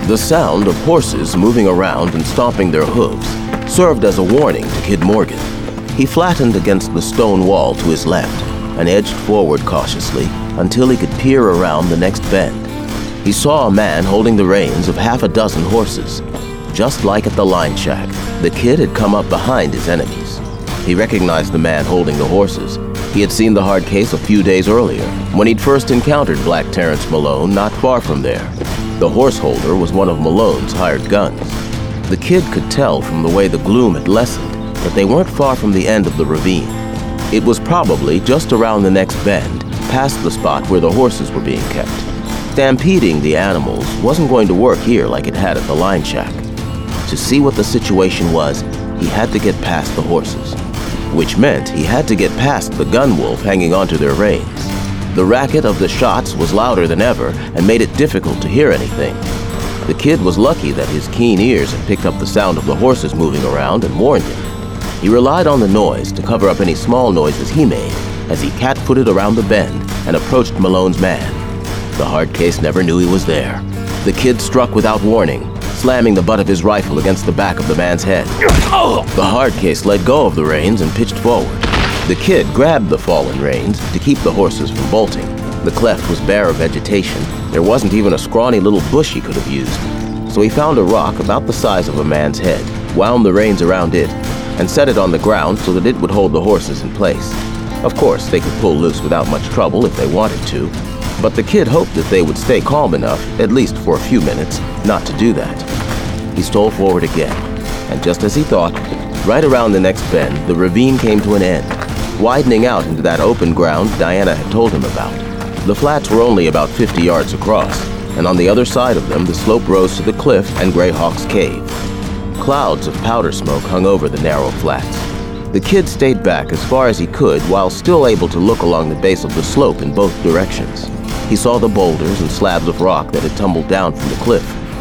The sound of horses moving around and stomping their hooves served as a warning to Kid Morgan. He flattened against the stone wall to his left and edged forward cautiously until he could peer around the next bend. He saw a man holding the reins of half a dozen horses. Just like at the line shack, the kid had come up behind his enemies. He recognized the man holding the horses. He had seen the hard case a few days earlier, when he'd first encountered Black Terrence Malone not far from there. The horse holder was one of Malone's hired guns. The kid could tell from the way the gloom had lessened that they weren't far from the end of the ravine. It was probably just around the next bend, past the spot where the horses were being kept. Stampeding the animals wasn't going to work here like it had at the line shack. To see what the situation was, he had to get past the horses, which meant he had to get past the gun wolf hanging onto their reins. The racket of the shots was louder than ever and made it difficult to hear anything. The kid was lucky that his keen ears had picked up the sound of the horses moving around and warned him. He relied on the noise to cover up any small noises he made as he cat-footed around the bend and approached Malone's man. The hard case never knew he was there. The kid struck without warning, slamming the butt of his rifle against the back of the man's head. The hard case let go of the reins and pitched forward. The kid grabbed the fallen reins to keep the horses from bolting. The cleft was bare of vegetation. There wasn't even a scrawny little bush he could have used. So he found a rock about the size of a man's head, wound the reins around it, and set it on the ground so that it would hold the horses in place. Of course, they could pull loose without much trouble if they wanted to, but the kid hoped that they would stay calm enough, at least for a few minutes, not to do that. He stole forward again, and just as he thought, right around the next bend, the ravine came to an end, widening out into that open ground Diana had told him about. The flats were only about 50 yards across, and on the other side of them the slope rose to the cliff and Greyhawk's cave. Clouds of powder smoke hung over the narrow flats. The kid stayed back as far as he could while still able to look along the base of the slope in both directions. He saw the boulders and slabs of rock that had tumbled down from the cliff.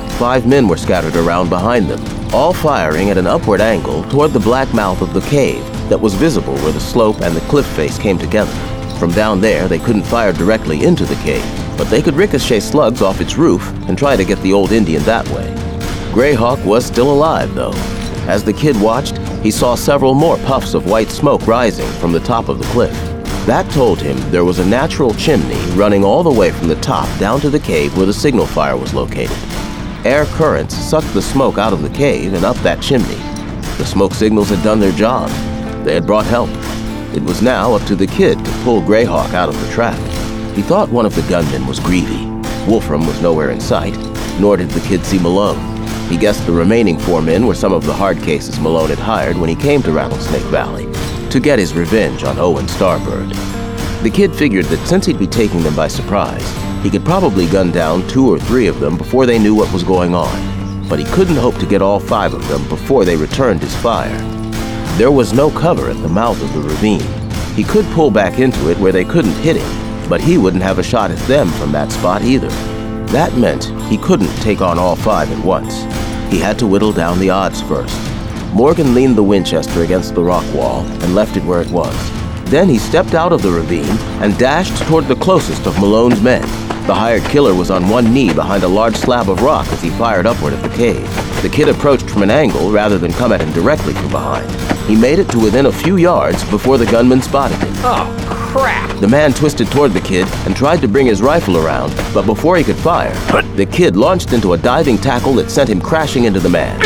5 men were scattered around behind them, all firing at an upward angle toward the black mouth of the cave that was visible where the slope and the cliff face came together. From down there, they couldn't fire directly into the cave, but they could ricochet slugs off its roof and try to get the old Indian that way. Greyhawk was still alive, though. As the kid watched, he saw several more puffs of white smoke rising from the top of the cliff. That told him there was a natural chimney running all the way from the top down to the cave where the signal fire was located. Air currents sucked the smoke out of the cave and up that chimney. The smoke signals had done their job. They had brought help. It was now up to the kid to pull Greyhawk out of the trap. He thought one of the gunmen was Greavy. Wolfram was nowhere in sight, nor did the kid see Malone. He guessed the remaining 4 men were some of the hard cases Malone had hired when he came to Rattlesnake Valley to get his revenge on Owen Starbird. The kid figured that since he'd be taking them by surprise, he could probably gun down 2 or 3 of them before they knew what was going on. But he couldn't hope to get all 5 of them before they returned his fire. There was no cover at the mouth of the ravine. He could pull back into it where they couldn't hit him, but he wouldn't have a shot at them from that spot either. That meant he couldn't take on all 5 at once. He had to whittle down the odds first. Morgan leaned the Winchester against the rock wall and left it where it was. Then he stepped out of the ravine and dashed toward the closest of Malone's men. The hired killer was on one knee behind a large slab of rock as he fired upward at the cave. The kid approached from an angle rather than come at him directly from behind. He made it to within a few yards before the gunman spotted him. Oh, crap! The man twisted toward the kid and tried to bring his rifle around, but before he could fire, the kid launched into a diving tackle that sent him crashing into the man.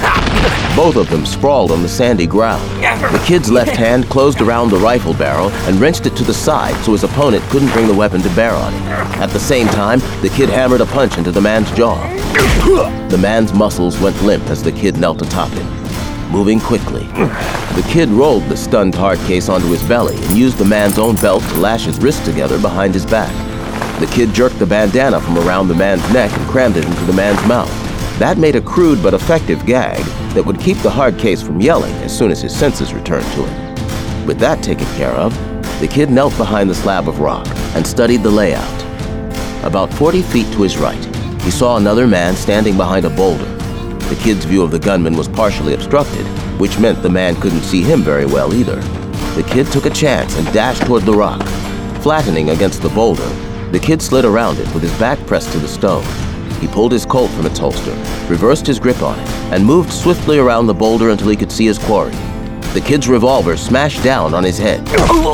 Both of them sprawled on the sandy ground. The kid's left hand closed around the rifle barrel and wrenched it to the side so his opponent couldn't bring the weapon to bear on him. At the same time, the kid hammered a punch into the man's jaw. The man's muscles went limp as the kid knelt atop him. Moving quickly, the kid rolled the stunned hard case onto his belly and used the man's own belt to lash his wrists together behind his back. The kid jerked the bandana from around the man's neck and crammed it into the man's mouth. That made a crude but effective gag that would keep the hard case from yelling as soon as his senses returned to him. With that taken care of, the kid knelt behind the slab of rock and studied the layout. About 40 feet to his right, he saw another man standing behind a boulder. The kid's view of the gunman was partially obstructed, which meant the man couldn't see him very well either. The kid took a chance and dashed toward the rock. Flattening against the boulder, the kid slid around it with his back pressed to the stone. He pulled his Colt from its holster, reversed his grip on it, and moved swiftly around the boulder until he could see his quarry. The kid's revolver smashed down on his head.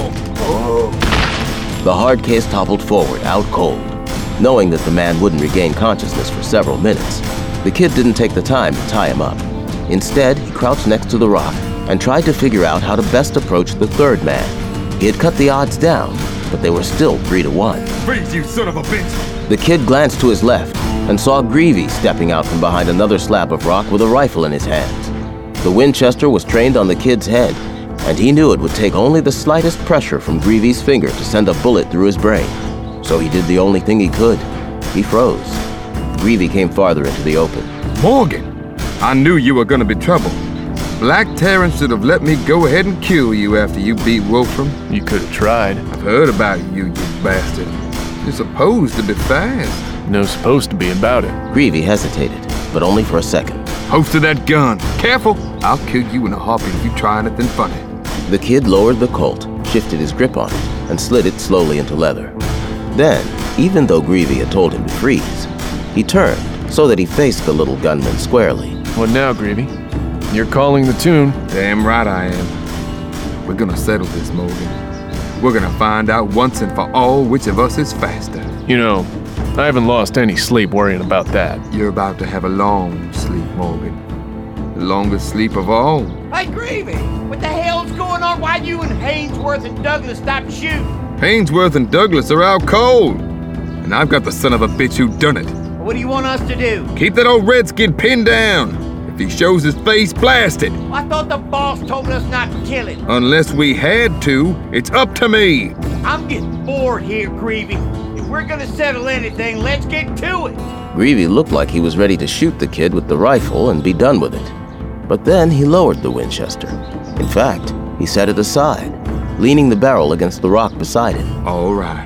The hard case toppled forward, out cold. Knowing that the man wouldn't regain consciousness for several minutes, the kid didn't take the time to tie him up. Instead, he crouched next to the rock and tried to figure out how to best approach the third man. He had cut the odds down, but they were still 3-1. Freeze, you son of a bitch! The kid glanced to his left and saw Greavy stepping out from behind another slab of rock with a rifle in his hands. The Winchester was trained on the kid's head, and he knew it would take only the slightest pressure from Greavy's finger to send a bullet through his brain. So he did the only thing he could. He froze. Greavy came farther into the open. Morgan, I knew you were gonna be trouble. Black Terran should have let me go ahead and kill you after you beat Wolfram. You could have tried. I've heard about you bastard. You're supposed to be fast. No supposed to be about it. Greavy hesitated, but only for a second. Holster that gun. Careful, I'll kill you in a heartbeat if you try anything funny. The kid lowered the Colt, shifted his grip on it, and slid it slowly into leather. Then, even though Greavy had told him to freeze, he turned so that he faced the little gunman squarely. What now, Greavy? You're calling the tune. Damn right I am. We're gonna settle this, Morgan. We're gonna find out once and for all which of us is faster. You know, I haven't lost any sleep worrying about that. You're about to have a long sleep, Morgan. The longest sleep of all. Hey, Greavy, what the hell's going on? Why you and Hainsworth and Douglas stopped shooting? Hainsworth and Douglas are out cold. And I've got the son of a bitch who done it. What do you want us to do? Keep that old redskin pinned down. If he shows his face, blast it. I thought the boss told us not to kill him. Unless we had to, it's up to me. I'm getting bored here, Greavy. If we're gonna settle anything, let's get to it. Greavy looked like he was ready to shoot the kid with the rifle and be done with it. But then he lowered the Winchester. In fact, he set it aside, leaning the barrel against the rock beside him. All right.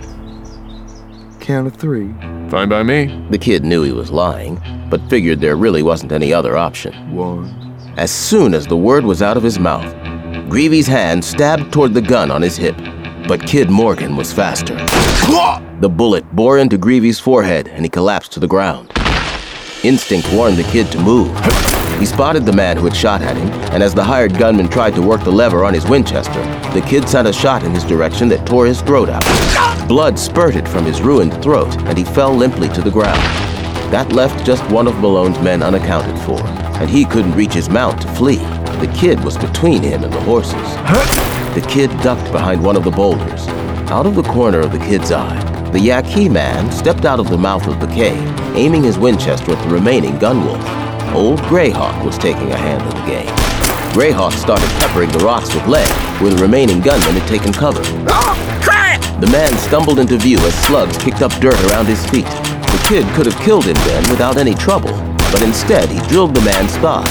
Count of 3. Fine by me. The kid knew he was lying, but figured there really wasn't any other option. 1. As soon as the word was out of his mouth, Greavy's hand stabbed toward the gun on his hip, but Kid Morgan was faster. The bullet bore into Greavy's forehead and he collapsed to the ground. Instinct warned the kid to move. He spotted the man who had shot at him, and as the hired gunman tried to work the lever on his Winchester, the kid sent a shot in his direction that tore his throat out. Blood spurted from his ruined throat, and he fell limply to the ground. That left just one of Malone's men unaccounted for, and he couldn't reach his mount to flee. The kid was between him and the horses. The kid ducked behind one of the boulders. Out of the corner of the kid's eye, the Yaqui man stepped out of the mouth of the cave, aiming his Winchester at the remaining gunwolf. Old Greyhawk was taking a hand in the game. Greyhawk started peppering the rocks with lead, where the remaining gunman had taken cover. The man stumbled into view as slugs kicked up dirt around his feet. The kid could have killed him then without any trouble, but instead he drilled the man's thigh.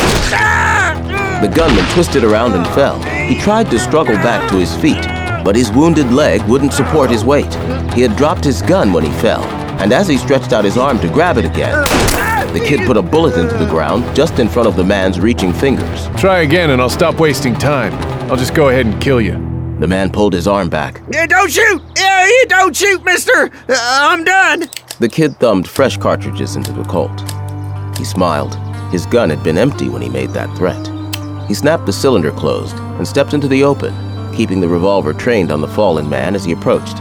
The gunman twisted around and fell. He tried to struggle back to his feet, but his wounded leg wouldn't support his weight. He had dropped his gun when he fell, and as he stretched out his arm to grab it again, the kid put a bullet into the ground just in front of the man's reaching fingers. Try again and I'll stop wasting time. I'll just go ahead and kill you. The man pulled his arm back. Don't shoot! Don't shoot, mister! I'm done! The kid thumbed fresh cartridges into the Colt. He smiled. His gun had been empty when he made that threat. He snapped the cylinder closed and stepped into the open, keeping the revolver trained on the fallen man as he approached.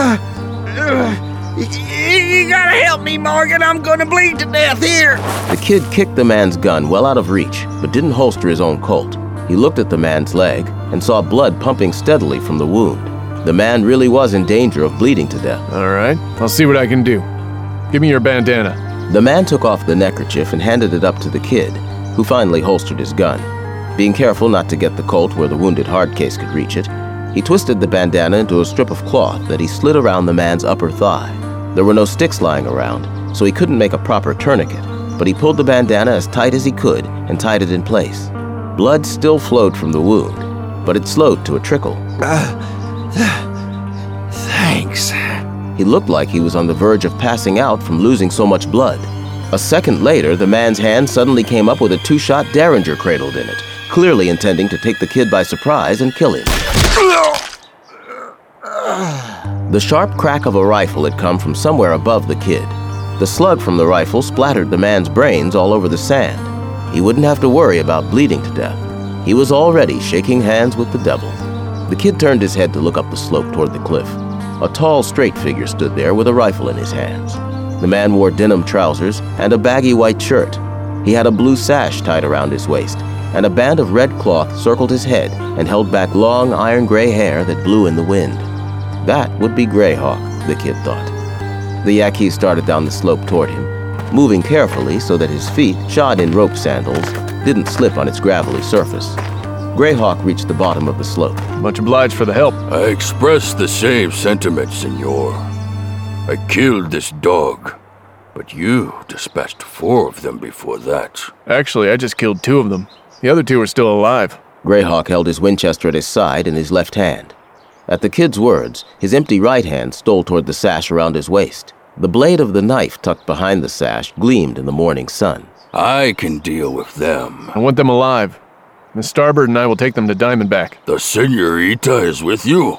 You gotta help me, Morgan. I'm gonna bleed to death here. The kid kicked the man's gun well out of reach, but didn't holster his own Colt. He looked at the man's leg and saw blood pumping steadily from the wound. The man really was in danger of bleeding to death. All right, I'll see what I can do. Give me your bandana. The man took off the neckerchief and handed it up to the kid, who finally holstered his gun. Being careful not to get the Colt where the wounded hardcase could reach it, he twisted the bandana into a strip of cloth that he slid around the man's upper thigh. There were no sticks lying around, so he couldn't make a proper tourniquet, but he pulled the bandana as tight as he could and tied it in place. Blood still flowed from the wound, but it slowed to a trickle. Thanks. He looked like he was on the verge of passing out from losing so much blood. A second later, the man's hand suddenly came up with a 2-shot Derringer cradled in it, clearly intending to take the kid by surprise and kill him. The sharp crack of a rifle had come from somewhere above the kid. The slug from the rifle splattered the man's brains all over the sand. He wouldn't have to worry about bleeding to death. He was already shaking hands with the devil. The kid turned his head to look up the slope toward the cliff. A tall, straight figure stood there with a rifle in his hands. The man wore denim trousers and a baggy white shirt. He had a blue sash tied around his waist, and a band of red cloth circled his head and held back long iron-gray hair that blew in the wind. That would be Greyhawk, the kid thought. The Yaqui started down the slope toward him, moving carefully so that his feet, shod in rope sandals, didn't slip on its gravelly surface. Greyhawk reached the bottom of the slope. Much obliged for the help. I express the same sentiment, senor. I killed this dog, but you dispatched 4 of them before that. Actually, I just killed 2 of them. The other 2 are still alive. Greyhawk held his Winchester at his side in his left hand. At the kid's words, his empty right hand stole toward the sash around his waist. The blade of the knife tucked behind the sash gleamed in the morning sun. I can deal with them. I want them alive. Miss Starbird and I will take them to Diamondback. The senorita is with you?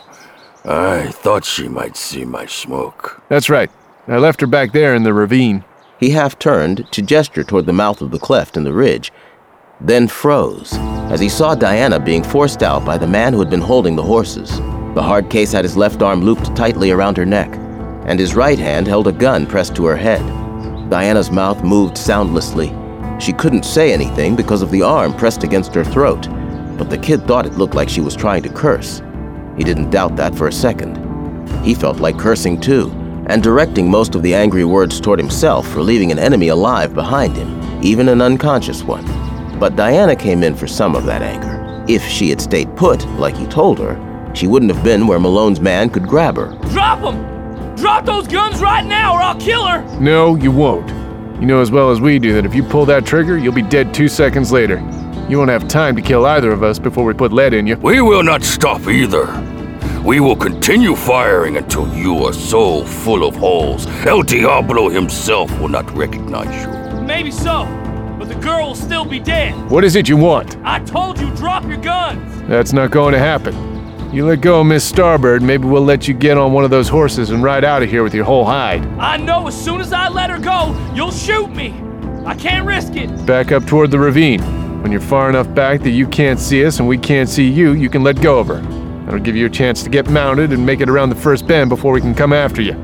I thought she might see my smoke. That's right. I left her back there in the ravine. He half turned to gesture toward the mouth of the cleft in the ridge, then froze as he saw Diana being forced out by the man who had been holding the horses. The hard case had his left arm looped tightly around her neck, and his right hand held a gun pressed to her head. Diana's mouth moved soundlessly. She couldn't say anything because of the arm pressed against her throat, but the kid thought it looked like she was trying to curse. He didn't doubt that for a second. He felt like cursing too, and directing most of the angry words toward himself for leaving an enemy alive behind him, even an unconscious one. But Diana came in for some of that anger. If she had stayed put, like he told her, she wouldn't have been where Malone's man could grab her. Drop them! Drop those guns right now or I'll kill her! No, you won't. You know as well as we do that if you pull that trigger, you'll be dead 2 seconds later. You won't have time to kill either of us before we put lead in you. We will not stop either. We will continue firing until you are so full of holes, El Diablo himself will not recognize you. Maybe so, but the girl will still be dead. What is it you want? I told you, drop your guns! That's not going to happen. You let go of Miss Starbird, maybe we'll let you get on one of those horses and ride out of here with your whole hide. I know as soon as I let her go, you'll shoot me. I can't risk it. Back up toward the ravine. When you're far enough back that you can't see us and we can't see you, you can let go of her. That'll give you a chance to get mounted and make it around the first bend before we can come after you.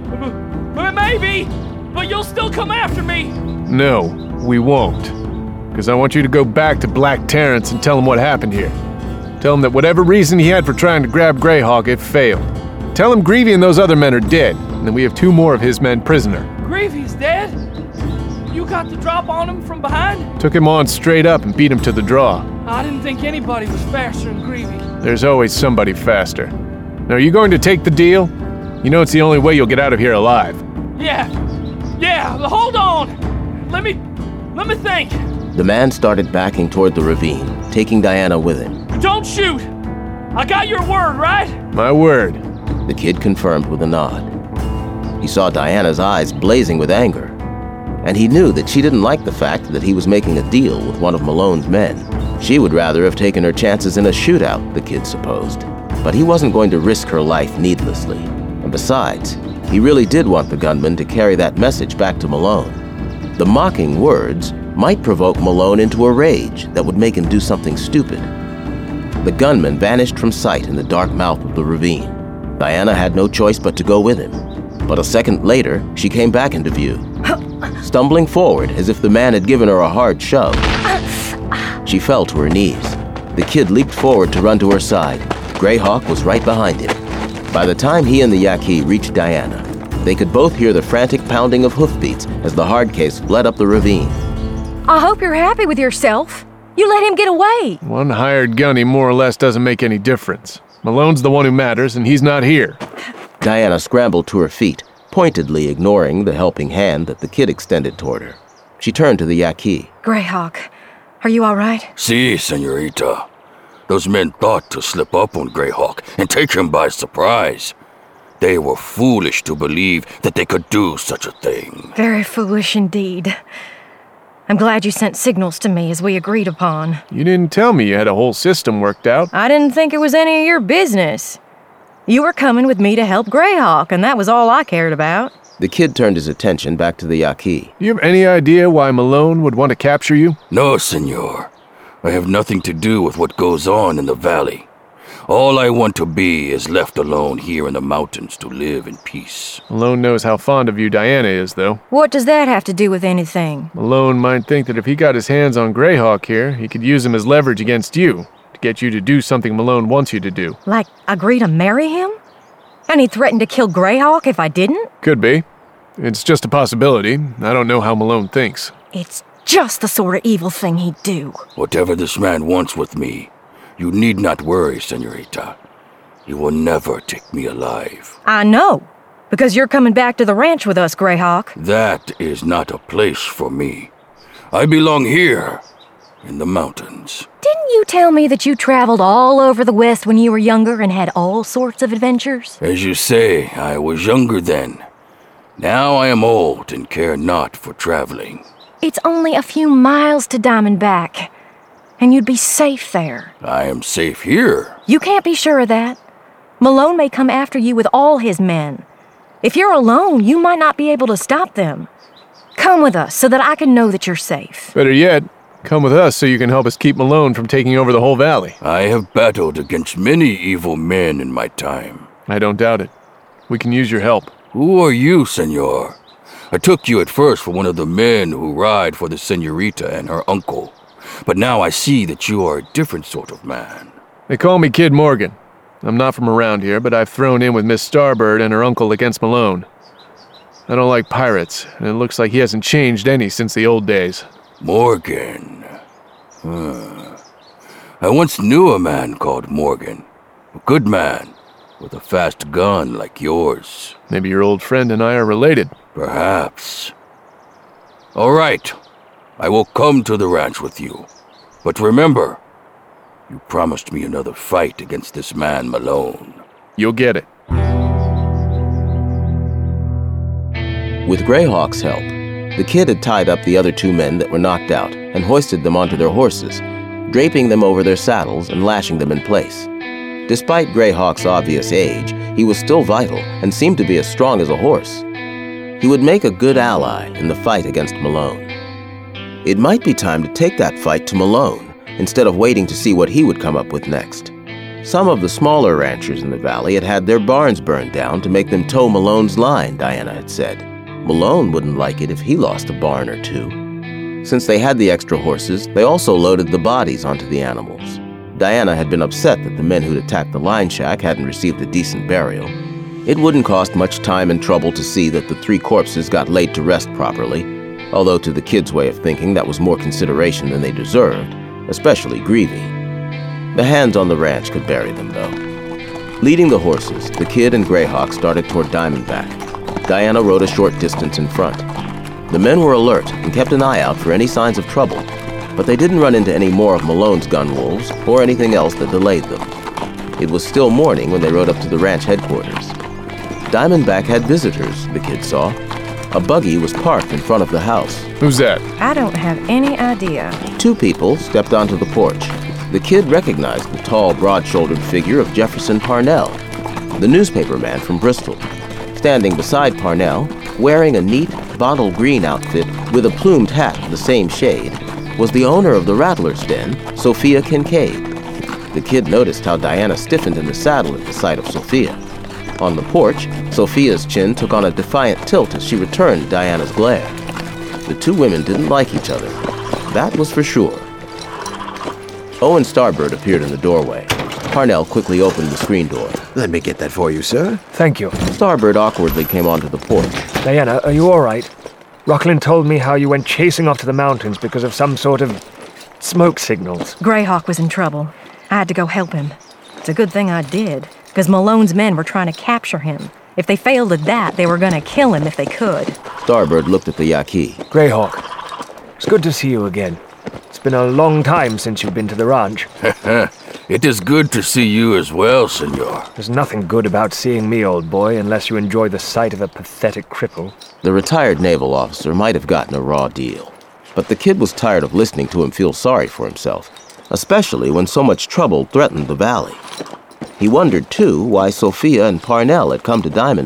Maybe, but you'll still come after me. No, we won't. Because I want you to go back to Black Terrence and tell him what happened here. Tell him that whatever reason he had for trying to grab Greyhawk, it failed. Tell him Greavy and those other men are dead, and that we have 2 more of his men prisoner. Greavy's dead? You got the drop on him from behind? Took him on straight up and beat him to the draw. I didn't think anybody was faster than Greavy. There's always somebody faster. Now, are you going to take the deal? You know it's the only way you'll get out of here alive. Yeah, hold on. Let me think. The man started backing toward the ravine, taking Diana with him. Don't shoot! I got your word, right? My word. The kid confirmed with a nod. He saw Diana's eyes blazing with anger, and he knew that she didn't like the fact that he was making a deal with one of Malone's men. She would rather have taken her chances in a shootout, the kid supposed. But he wasn't going to risk her life needlessly. And besides, he really did want the gunman to carry that message back to Malone. The mocking words might provoke Malone into a rage that would make him do something stupid. The gunman vanished from sight in the dark mouth of the ravine. Diana had no choice but to go with him. But a second later, she came back into view, stumbling forward as if the man had given her a hard shove. She fell to her knees. The kid leaped forward to run to her side. Greyhawk was right behind him. By the time he and the Yaqui reached Diana, they could both hear the frantic pounding of hoofbeats as the hard case fled up the ravine. I hope you're happy with yourself. You let him get away. One hired gunny more or less doesn't make any difference. Malone's the one who matters, and he's not here. Diana scrambled to her feet, pointedly ignoring the helping hand that the kid extended toward her. She turned to the Yaqui. Greyhawk, are you all right? Si, senorita. Those men thought to slip up on Greyhawk and take him by surprise. They were foolish to believe that they could do such a thing. Very foolish indeed. I'm glad you sent signals to me as we agreed upon. You didn't tell me you had a whole system worked out. I didn't think it was any of your business. You were coming with me to help Greyhawk, and that was all I cared about. The kid turned his attention back to the Yaqui. You have any idea why Malone would want to capture you? No, senor. I have nothing to do with what goes on in the valley. All I want to be is left alone here in the mountains to live in peace. Malone knows how fond of you Diana is, though. What does that have to do with anything? Malone might think that if he got his hands on Greyhawk here, he could use him as leverage against you, to get you to do something Malone wants you to do. Like, agree to marry him? And he threatened to kill Greyhawk if I didn't? Could be. It's just a possibility. I don't know how Malone thinks. It's just the sort of evil thing he'd do. Whatever this man wants with me, you need not worry, senorita. He will never take me alive. I know, because you're coming back to the ranch with us, Greyhawk. That is not a place for me. I belong here, in the mountains. Didn't you tell me that you traveled all over the West when you were younger and had all sorts of adventures? As you say, I was younger then. Now I am old and care not for traveling. It's only a few miles to Diamondback, and you'd be safe there. I am safe here. You can't be sure of that. Malone may come after you with all his men. If you're alone, you might not be able to stop them. Come with us so that I can know that you're safe. Better yet, come with us so you can help us keep Malone from taking over the whole valley. I have battled against many evil men in my time. I don't doubt it. We can use your help. Who are you, senor? I took you at first for one of the men who ride for the senorita and her uncle. But now I see that you are a different sort of man. They call me Kid Morgan. I'm not from around here, but I've thrown in with Miss Starbird and her uncle against Malone. I don't like pirates, and it looks like he hasn't changed any since the old days. Morgan. I once knew a man called Morgan. A good man, with a fast gun like yours. Maybe your old friend and I are related. Perhaps. All right. I will come to the ranch with you. But remember, you promised me another fight against this man Malone. You'll get it. With Greyhawk's help, the kid had tied up the other 2 men that were knocked out and hoisted them onto their horses, draping them over their saddles and lashing them in place. Despite Greyhawk's obvious age, he was still vital and seemed to be as strong as a horse. He would make a good ally in the fight against Malone. It might be time to take that fight to Malone, instead of waiting to see what he would come up with next. Some of the smaller ranchers in the valley had had their barns burned down to make them toe Malone's line, Diana had said. Malone wouldn't like it if he lost a barn or 2. Since they had the extra horses, they also loaded the bodies onto the animals. Diana had been upset that the men who'd attacked the line shack hadn't received a decent burial. It wouldn't cost much time and trouble to see that the 3 corpses got laid to rest properly, although to the kids' way of thinking that was more consideration than they deserved, especially Greavy. The hands on the ranch could bury them, though. Leading the horses, the kid and Greyhawk started toward Diamondback. Diana rode a short distance in front. The men were alert and kept an eye out for any signs of trouble, but they didn't run into any more of Malone's gun wolves or anything else that delayed them. It was still morning when they rode up to the ranch headquarters. Diamondback had visitors, the kid saw. A buggy was parked in front of the house. Who's that? I don't have any idea. 2 people stepped onto the porch. The kid recognized the tall, broad-shouldered figure of Jefferson Parnell, the newspaper man from Bristol. Standing beside Parnell, wearing a neat, bottle green outfit with a plumed hat of the same shade, was the owner of the Rattler's Den, Sophia Kincaid. The kid noticed how Diana stiffened in the saddle at the sight of Sophia. On the porch, Sophia's chin took on a defiant tilt as she returned Diana's glare. The 2 women didn't like each other. That was for sure. Owen Starbird appeared in the doorway. Parnell quickly opened the screen door. Let me get that for you, sir. Thank you. Starbird awkwardly came onto the porch. Diana, are you all right? Rocklin told me how you went chasing off to the mountains because of some sort of smoke signals. Greyhawk was in trouble. I had to go help him. It's a good thing I did, because Malone's men were trying to capture him. If they failed at that, they were going to kill him if they could. Starbird looked at the Yaqui. Greyhawk, it's good to see you again. It's been a long time since you've been to the ranch. It is good to see you as well, senor. There's nothing good about seeing me, old boy, unless you enjoy the sight of a pathetic cripple. The retired naval officer might have gotten a raw deal, but the kid was tired of listening to him feel sorry for himself, especially when so much trouble threatened the valley. He wondered, too, why Sophia and Parnell had come to Diamondback.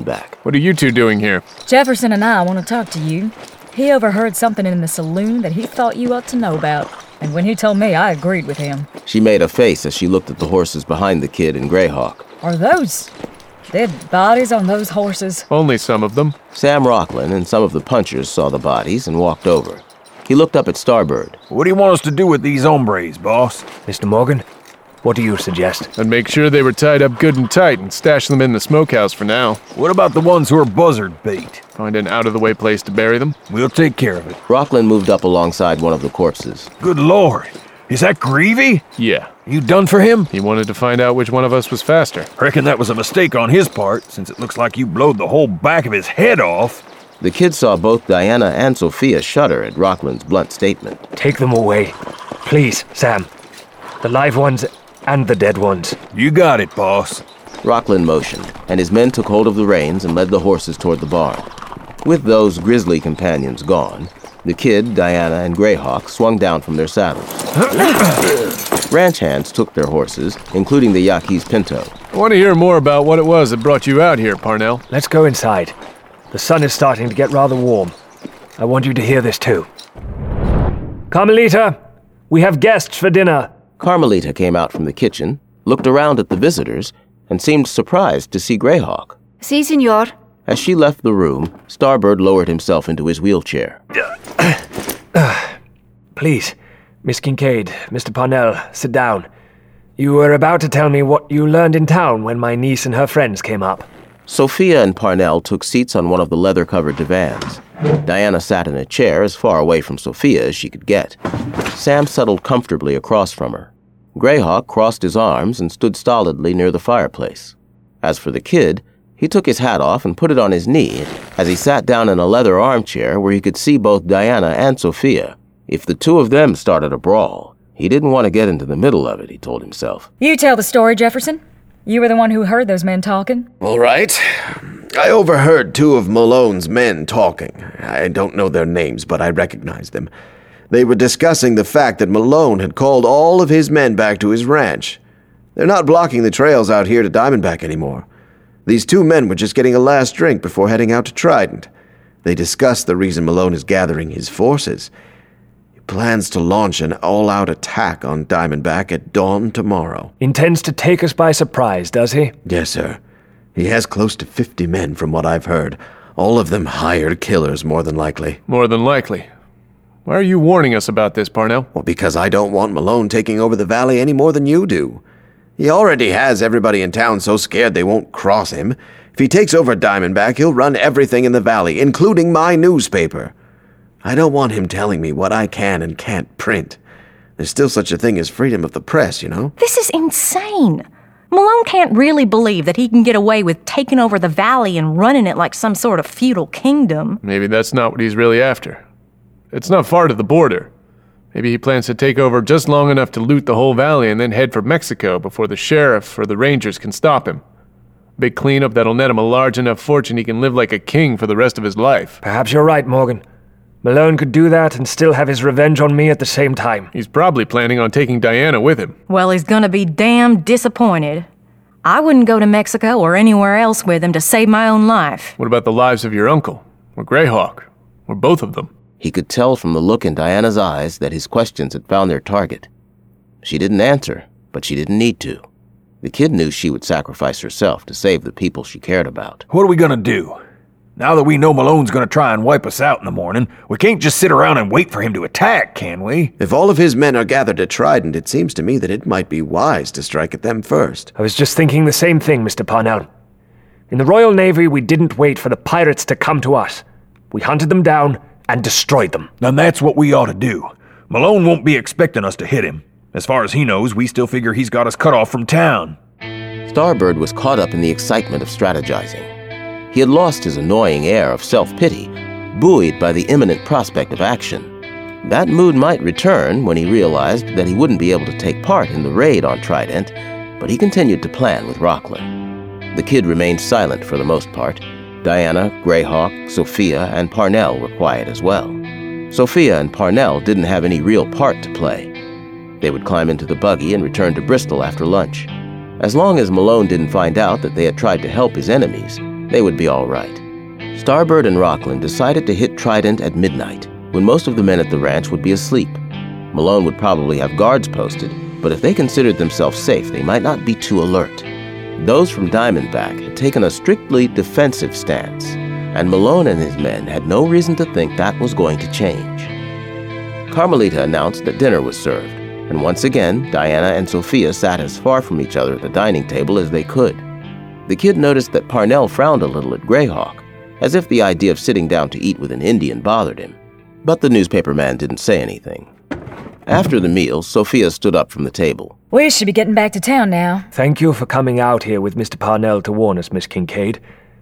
What are you two doing here? Jefferson and I want to talk to you. He overheard something in the saloon that he thought you ought to know about. And when he told me, I agreed with him. She made a face as she looked at the horses behind the kid and Greyhawk. Are those dead bodies on those horses? Only some of them. Sam Rocklin and some of the punchers saw the bodies and walked over. He looked up at Starbird. What do you want us to do with these hombres, boss? Mr. Morgan, what do you suggest? I'd make sure they were tied up good and tight and stash them in the smokehouse for now. What about the ones who are buzzard bait? Find an out-of-the-way place to bury them. We'll take care of it. Rocklin moved up alongside one of the corpses. Good Lord. Is that Greavy? Yeah. You done for him? He wanted to find out which one of us was faster. Reckon that was a mistake on his part, since it looks like you blowed the whole back of his head off. The kid saw both Diana and Sophia shudder at Rocklin's blunt statement. Take them away. Please, Sam. The live ones and the dead ones. You got it, boss. Rocklin motioned, and his men took hold of the reins and led the horses toward the barn. With those grisly companions gone, the kid, Diana, and Greyhawk swung down from their saddles. Ranch hands took their horses, including the Yaquis Pinto. I want to hear more about what it was that brought you out here, Parnell. Let's go inside. The sun is starting to get rather warm. I want you to hear this too. Carmelita, we have guests for dinner. Carmelita came out from the kitchen, looked around at the visitors, and seemed surprised to see Greyhawk. Si, senor. As she left the room, Starbird lowered himself into his wheelchair. Please, Miss Kincaid, Mr. Parnell, sit down. You were about to tell me what you learned in town when my niece and her friends came up. Sophia and Parnell took seats on one of the leather-covered divans. Diana sat in a chair as far away from Sophia as she could get. Sam settled comfortably across from her. Greyhawk crossed his arms and stood stolidly near the fireplace. As for the kid, he took his hat off and put it on his knee as he sat down in a leather armchair where he could see both Diana and Sophia. If the two of them started a brawl, he didn't want to get into the middle of it, he told himself. You tell the story, Jefferson. You were the one who heard those men talking. All right. I overheard two of Malone's men talking. I don't know their names, but I recognize them. They were discussing the fact that Malone had called all of his men back to his ranch. They're not blocking the trails out here to Diamondback anymore. These two men were just getting a last drink before heading out to Trident. They discussed the reason Malone is gathering his forces. He plans to launch an all-out attack on Diamondback at dawn tomorrow. Intends to take us by surprise, does he? Yes, sir. He has close to 50 men from what I've heard. All of them hired killers, more than likely. More than likely. Why are you warning us about this, Parnell? Well, because I don't want Malone taking over the valley any more than you do. He already has everybody in town so scared they won't cross him. If he takes over Diamondback, he'll run everything in the valley, including my newspaper. I don't want him telling me what I can and can't print. There's still such a thing as freedom of the press, you know? This is insane. Malone can't really believe that he can get away with taking over the valley and running it like some sort of feudal kingdom. Maybe that's not what he's really after. It's not far to the border. Maybe he plans to take over just long enough to loot the whole valley and then head for Mexico before the sheriff or the rangers can stop him. Big cleanup that'll net him a large enough fortune he can live like a king for the rest of his life. Perhaps you're right, Morgan. Malone could do that and still have his revenge on me at the same time. He's probably planning on taking Diana with him. Well, he's gonna be damn disappointed. I wouldn't go to Mexico or anywhere else with him to save my own life. What about the lives of your uncle, or Greyhawk, or both of them? He could tell from the look in Diana's eyes that his questions had found their target. She didn't answer, but she didn't need to. The kid knew she would sacrifice herself to save the people she cared about. What are we gonna do? Now that we know Malone's gonna try and wipe us out in the morning, we can't just sit around and wait for him to attack, can we? If all of his men are gathered at Trident, it seems to me that it might be wise to strike at them first. I was just thinking the same thing, Mr. Parnell. In the Royal Navy, we didn't wait for the pirates to come to us. We hunted them down and destroyed them. And that's what we ought to do. Malone won't be expecting us to hit him. As far as he knows, we still figure he's got us cut off from town. Starbird was caught up in the excitement of strategizing. He had lost his annoying air of self-pity, buoyed by the imminent prospect of action. That mood might return when he realized that he wouldn't be able to take part in the raid on Trident, but he continued to plan with Rocklin. The kid remained silent for the most part. Diana, Greyhawk, Sophia, and Parnell were quiet as well. Sophia and Parnell didn't have any real part to play. They would climb into the buggy and return to Bristol after lunch. As long as Malone didn't find out that they had tried to help his enemies, They would be all right. Starbird and Rockland decided to hit Trident at midnight, when most of the men at the ranch would be asleep. Malone would probably have guards posted, but if they considered themselves safe, they might not be too alert. Those from Diamondback had taken a strictly defensive stance, and Malone and his men had no reason to think that was going to change. Carmelita announced that dinner was served, and once again, Diana and Sophia sat as far from each other at the dining table as they could. The kid noticed that Parnell frowned a little at Greyhawk, as if the idea of sitting down to eat with an Indian bothered him. But the newspaper man didn't say anything. After the meal, Sophia stood up from the table. We should be getting back to town now. Thank you for coming out here with Mr. Parnell to warn us, Miss Kincaid.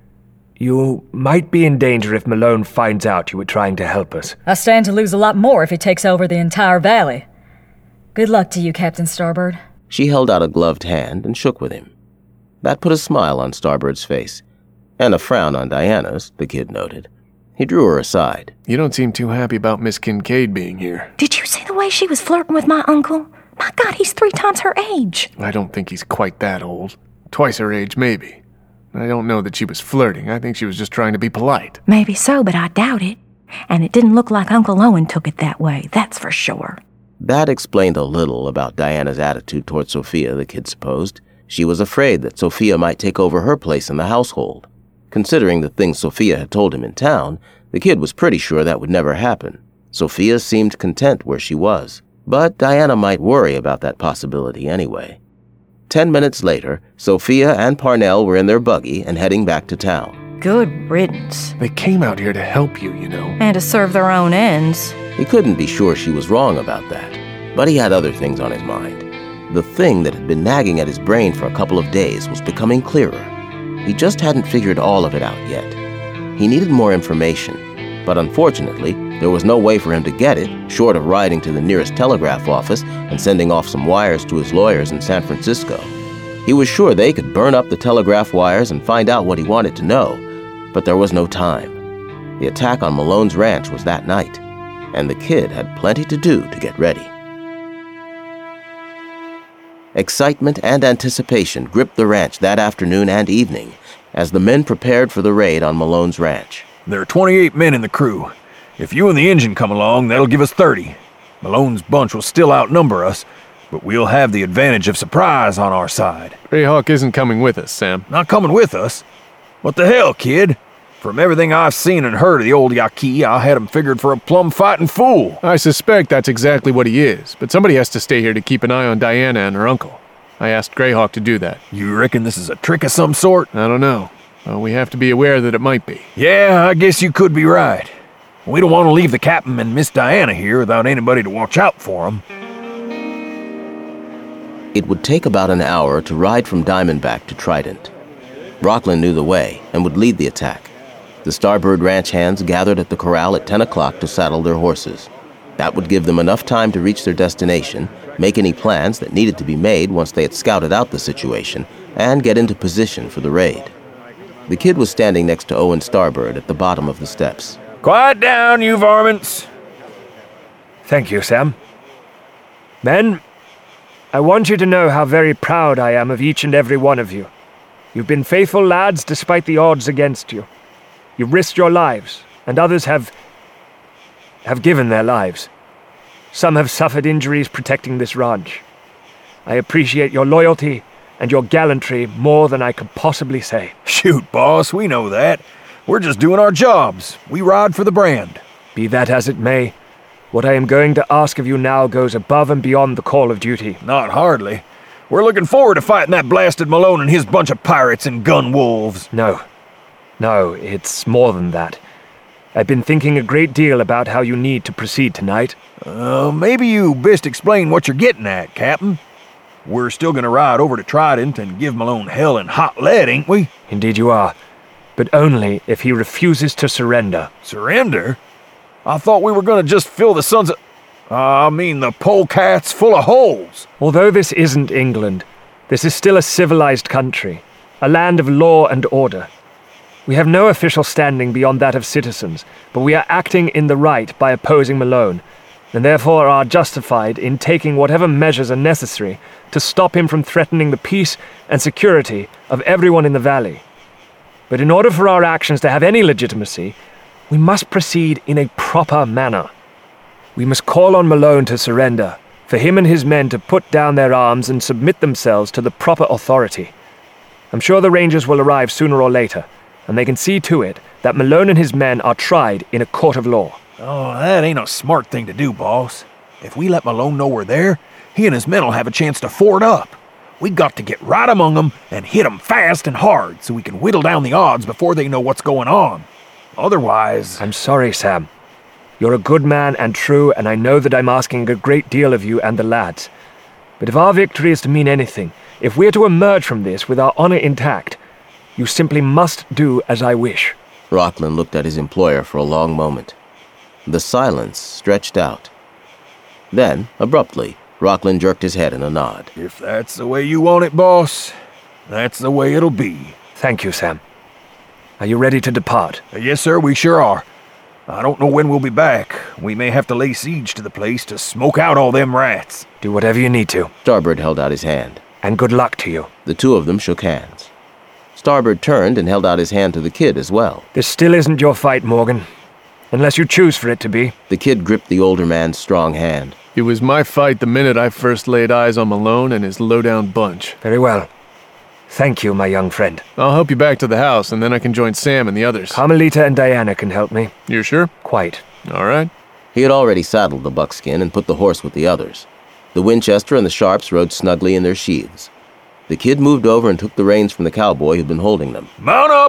You might be in danger if Malone finds out you were trying to help us. I stand to lose a lot more if he takes over the entire valley. Good luck to you, Captain Starbird. She held out a gloved hand and shook with him. That put a smile on Starbird's face, and a frown on Diana's, the kid noted. He drew her aside. You don't seem too happy about Miss Kincaid being here. Did you see the way she was flirting with my uncle? My God, he's 3 times her age. I don't think he's quite that old. Twice her age, maybe. I don't know that she was flirting. I think she was just trying to be polite. Maybe so, but I doubt it. And it didn't look like Uncle Owen took it that way, that's for sure. That explained a little about Diana's attitude toward Sophia, the kid supposed. She was afraid that Sophia might take over her place in the household. Considering the things Sophia had told him in town, the kid was pretty sure that would never happen. Sophia seemed content where she was, but Diana might worry about that possibility anyway. 10 minutes later, Sophia and Parnell were in their buggy and heading back to town. Good riddance. They came out here to help you, you know. And to serve their own ends. He couldn't be sure she was wrong about that, but he had other things on his mind. The thing that had been nagging at his brain for a couple of days was becoming clearer. He just hadn't figured all of it out yet. He needed more information, but unfortunately, there was no way for him to get it, short of riding to the nearest telegraph office and sending off some wires to his lawyers in San Francisco. He was sure they could burn up the telegraph wires and find out what he wanted to know, but there was no time. The attack on Malone's ranch was that night, and the kid had plenty to do to get ready. Excitement and anticipation gripped the ranch that afternoon and evening as the men prepared for the raid on Malone's ranch. There are 28 men in the crew. If you and the engine come along, that'll give us 30. Malone's bunch will still outnumber us, but we'll have the advantage of surprise on our side. Greyhawk isn't coming with us, Sam. Not coming with us? What the hell, kid? From everything I've seen and heard of the old Yaqui, I had him figured for a plumb fighting fool. I suspect that's exactly what he is, but somebody has to stay here to keep an eye on Diana and her uncle. I asked Greyhawk to do that. You reckon this is a trick of some sort? I don't know. Well, we have to be aware that it might be. Yeah, I guess you could be right. We don't want to leave the captain and Miss Diana here without anybody to watch out for them. It would take about an hour to ride from Diamondback to Trident. Rockland knew the way and would lead the attack. The Starbird ranch hands gathered at the corral at 10 o'clock to saddle their horses. That would give them enough time to reach their destination, make any plans that needed to be made once they had scouted out the situation, and get into position for the raid. The kid was standing next to Owen Starbird at the bottom of the steps. Quiet down, you varmints. Thank you, Sam. Men, I want you to know how very proud I am of each and every one of you. You've been faithful lads despite the odds against you. You've risked your lives, and others have given their lives. Some have suffered injuries protecting this ranch. I appreciate your loyalty and your gallantry more than I could possibly say. Shoot, boss, we know that. We're just doing our jobs. We ride for the brand. Be that as it may, what I am going to ask of you now goes above and beyond the call of duty. Not hardly. We're looking forward to fighting that blasted Malone and his bunch of pirates and gun wolves. No, it's more than that. I've been thinking a great deal about how you need to proceed tonight. Maybe you best explain what you're getting at, Captain. We're still gonna ride over to Trident and give Malone hell and hot lead, ain't we? Indeed you are. But only if he refuses to surrender. Surrender? I thought we were gonna just fill the sons of... the polecats full of holes. Although this isn't England, this is still a civilized country, a land of law and order. We have no official standing beyond that of citizens, but we are acting in the right by opposing Malone, and therefore are justified in taking whatever measures are necessary to stop him from threatening the peace and security of everyone in the valley. But in order for our actions to have any legitimacy, we must proceed in a proper manner. We must call on Malone to surrender, for him and his men to put down their arms and submit themselves to the proper authority. I'm sure the Rangers will arrive sooner or later, and they can see to it that Malone and his men are tried in a court of law. Oh, that ain't a smart thing to do, boss. If we let Malone know we're there, he and his men will have a chance to ford up. We got to get right among them and hit them fast and hard so we can whittle down the odds before they know what's going on. Otherwise... I'm sorry, Sam. You're a good man and true, and I know that I'm asking a great deal of you and the lads. But if our victory is to mean anything, if we're to emerge from this with our honor intact, you simply must do as I wish. Rockland looked at his employer for a long moment. The silence stretched out. Then, abruptly, Rockland jerked his head in a nod. If that's the way you want it, boss, that's the way it'll be. Thank you, Sam. Are you ready to depart? Yes, sir, we sure are. I don't know when we'll be back. We may have to lay siege to the place to smoke out all them rats. Do whatever you need to. Starbird held out his hand. And good luck to you. The two of them shook hands. Starbird turned and held out his hand to the kid as well. This still isn't your fight, Morgan. Unless you choose for it to be. The kid gripped the older man's strong hand. It was my fight the minute I first laid eyes on Malone and his low-down bunch. Very well. Thank you, my young friend. I'll help you back to the house, and then I can join Sam and the others. Carmelita and Diana can help me. You're sure? Quite. All right. He had already saddled the buckskin and put the horse with the others. The Winchester and the Sharps rode snugly in their sheaths. The kid moved over and took the reins from the cowboy who'd been holding them. Mount up!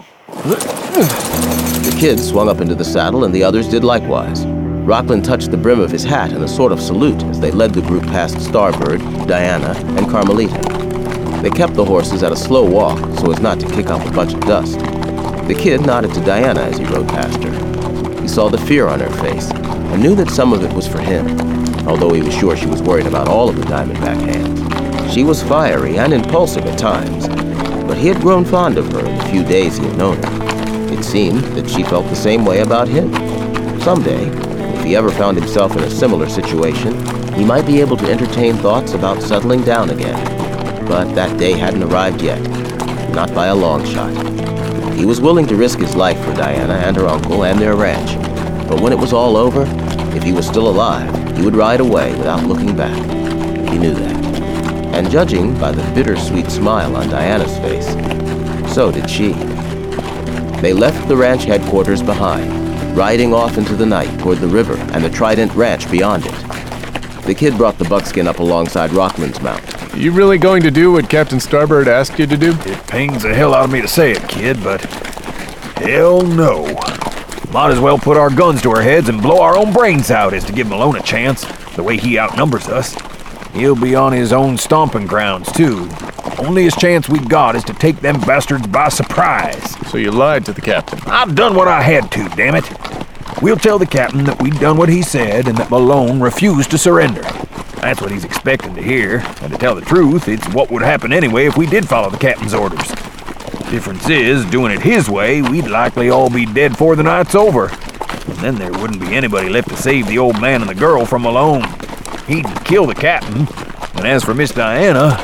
The kid swung up into the saddle, and the others did likewise. Rockland touched the brim of his hat in a sort of salute as they led the group past Starbird, Diana, and Carmelita. They kept the horses at a slow walk so as not to kick up a bunch of dust. The kid nodded to Diana as he rode past her. He saw the fear on her face and knew that some of it was for him, although he was sure she was worried about all of the Diamondback hands. She was fiery and impulsive at times, but he had grown fond of her in the few days he had known her. It seemed that she felt the same way about him. Someday, if he ever found himself in a similar situation, he might be able to entertain thoughts about settling down again. But that day hadn't arrived yet, not by a long shot. He was willing to risk his life for Diana and her uncle and their ranch. But when it was all over, if he was still alive, he would ride away without looking back. He knew that. And judging by the bittersweet smile on Diana's face, so did she. They left the ranch headquarters behind, riding off into the night toward the river and the Trident Ranch beyond it. The kid brought the buckskin up alongside Rockland's mount. You really going to do what Captain Starbird asked you to do? It pains the hell out of me to say it, kid, but hell no. Might as well put our guns to our heads and blow our own brains out as to give Malone a chance, the way he outnumbers us. He'll be on his own stomping grounds, too. Only his chance we got is to take them bastards by surprise. So you lied to the captain? I've done what I had to, damn it. We'll tell the captain that we'd done what he said and that Malone refused to surrender. That's what he's expecting to hear, and to tell the truth, it's what would happen anyway if we did follow the captain's orders. Difference is, doing it his way, we'd likely all be dead before the night's over. And then there wouldn't be anybody left to save the old man and the girl from Malone. He'd kill the captain, and as for Miss Diana,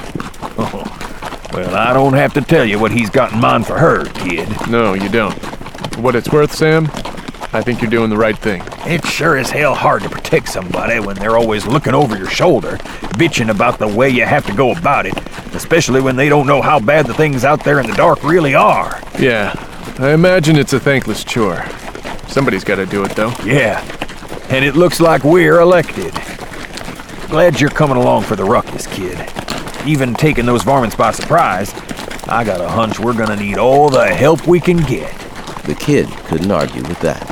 well, I don't have to tell you what he's got in mind for her, kid. No, you don't. For what it's worth, Sam, I think you're doing the right thing. It's sure as hell hard to protect somebody when they're always looking over your shoulder, bitching about the way you have to go about it, especially when they don't know how bad the things out there in the dark really are. Yeah, I imagine it's a thankless chore. Somebody's got to do it, though. Yeah, and it looks like we're elected. Glad you're coming along for the ruckus, kid. Even taking those varmints by surprise, I got a hunch we're gonna need all the help we can get. The kid couldn't argue with that.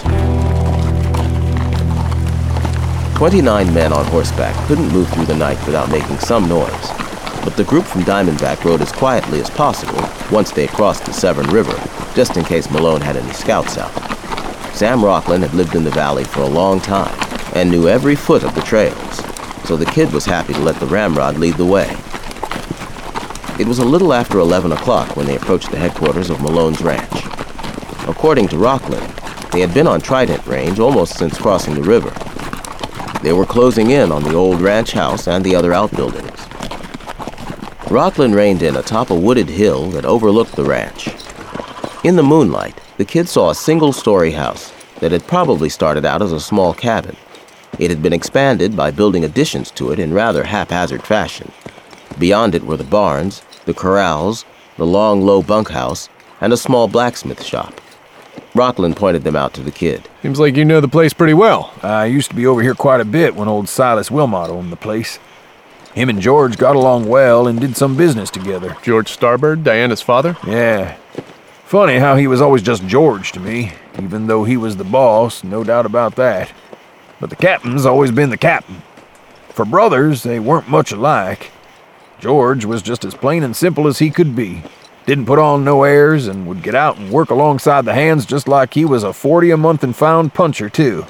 29 men on horseback couldn't move through the night without making some noise, but the group from Diamondback rode as quietly as possible once they crossed the Severn River, just in case Malone had any scouts out. Sam Rockland had lived in the valley for a long time and knew every foot of the trails, so the kid was happy to let the ramrod lead the way. It was a little after 11 o'clock when they approached the headquarters of Malone's ranch. According to Rockland, they had been on Trident Range almost since crossing the river. They were closing in on the old ranch house and the other outbuildings. Rockland reined in atop a wooded hill that overlooked the ranch. In the moonlight, the kid saw a single-story house that had probably started out as a small cabin. It had been expanded by building additions to it in rather haphazard fashion. Beyond it were the barns, the corrals, the long, low bunkhouse, and a small blacksmith shop. Rockland pointed them out to the kid. Seems like you know the place pretty well. I used to be over here quite a bit when old Silas Wilmot owned the place. Him and George got along well and did some business together. George Starbird, Diana's father? Yeah. Funny how he was always just George to me, even though he was the boss, no doubt about that. But the captain's always been the captain. For brothers, they weren't much alike. George was just as plain and simple as he could be. Didn't put on no airs and would get out and work alongside the hands just like he was a 40-a-month and found puncher, too.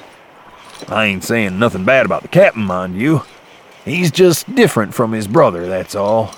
I ain't saying nothing bad about the captain, mind you. He's just different from his brother, that's all.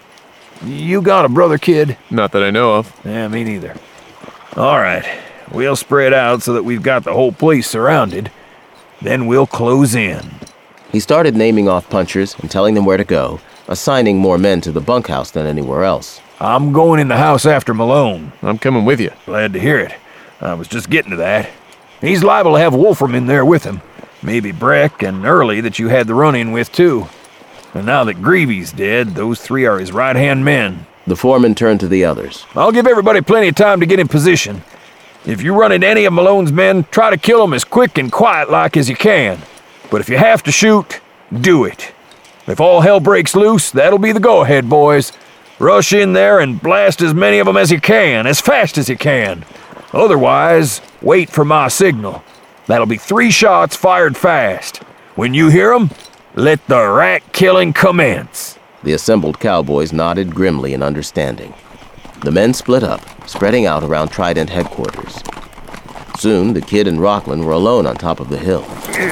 You got a brother, kid? Not that I know of. Yeah, me neither. All right, we'll spread out so that we've got the whole place surrounded. Then we'll close in. He started naming off punchers and telling them where to go, assigning more men to the bunkhouse than anywhere else. I'm going in the house after Malone. I'm coming with you. Glad to hear it. I was just getting to that. He's liable to have Wolfram in there with him. Maybe Breck and Early that you had the run-in with, too. And now that Greavy's dead, those three are his right-hand men. The foreman turned to the others. I'll give everybody plenty of time to get in position. If you run into any of Malone's men, try to kill them as quick and quiet-like as you can. But if you have to shoot, do it. If all hell breaks loose, that'll be the go-ahead, boys. Rush in there and blast as many of them as you can, as fast as you can. Otherwise, wait for my signal. That'll be 3 shots fired fast. When you hear them, let the rat-killing commence. The assembled cowboys nodded grimly in understanding. The men split up, spreading out around Trident headquarters. Soon, the kid and Rockland were alone on top of the hill.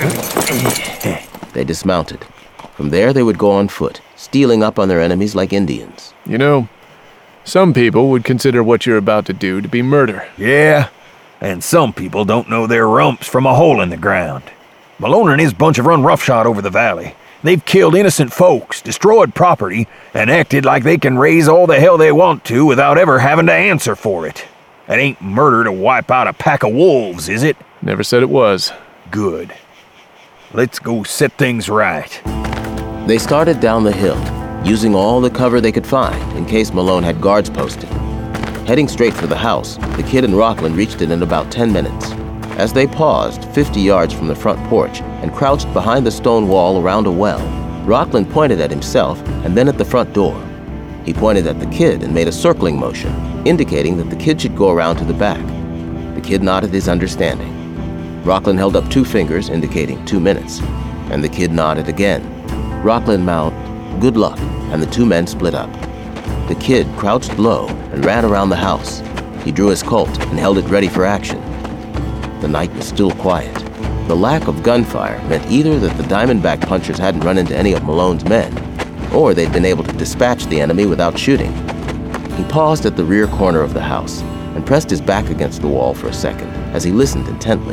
They dismounted. From there, they would go on foot, stealing up on their enemies like Indians. You know, some people would consider what you're about to do to be murder. Yeah, and some people don't know their rumps from a hole in the ground. Malone and his bunch have run roughshod over the valley. They've killed innocent folks, destroyed property, and acted like they can raise all the hell they want to without ever having to answer for it. That ain't murder to wipe out a pack of wolves, is it? Never said it was. Good. Let's go set things right. They started down the hill, using all the cover they could find in case Malone had guards posted. Heading straight for the house, the kid and Rockland reached it in about 10 minutes. As they paused 50 yards from the front porch and crouched behind the stone wall around a well, Rockland pointed at himself and then at the front door. He pointed at the kid and made a circling motion, indicating that the kid should go around to the back. The kid nodded his understanding. Rockland held up 2 fingers, indicating 2 minutes, and the kid nodded again. Rockland mouthed, "Good luck," and the 2 men split up. The kid crouched low and ran around the house. He drew his Colt and held it ready for action. The night was still quiet. The lack of gunfire meant either that the Diamondback punchers hadn't run into any of Malone's men, or they'd been able to dispatch the enemy without shooting. He paused at the rear corner of the house and pressed his back against the wall for a second as he listened intently.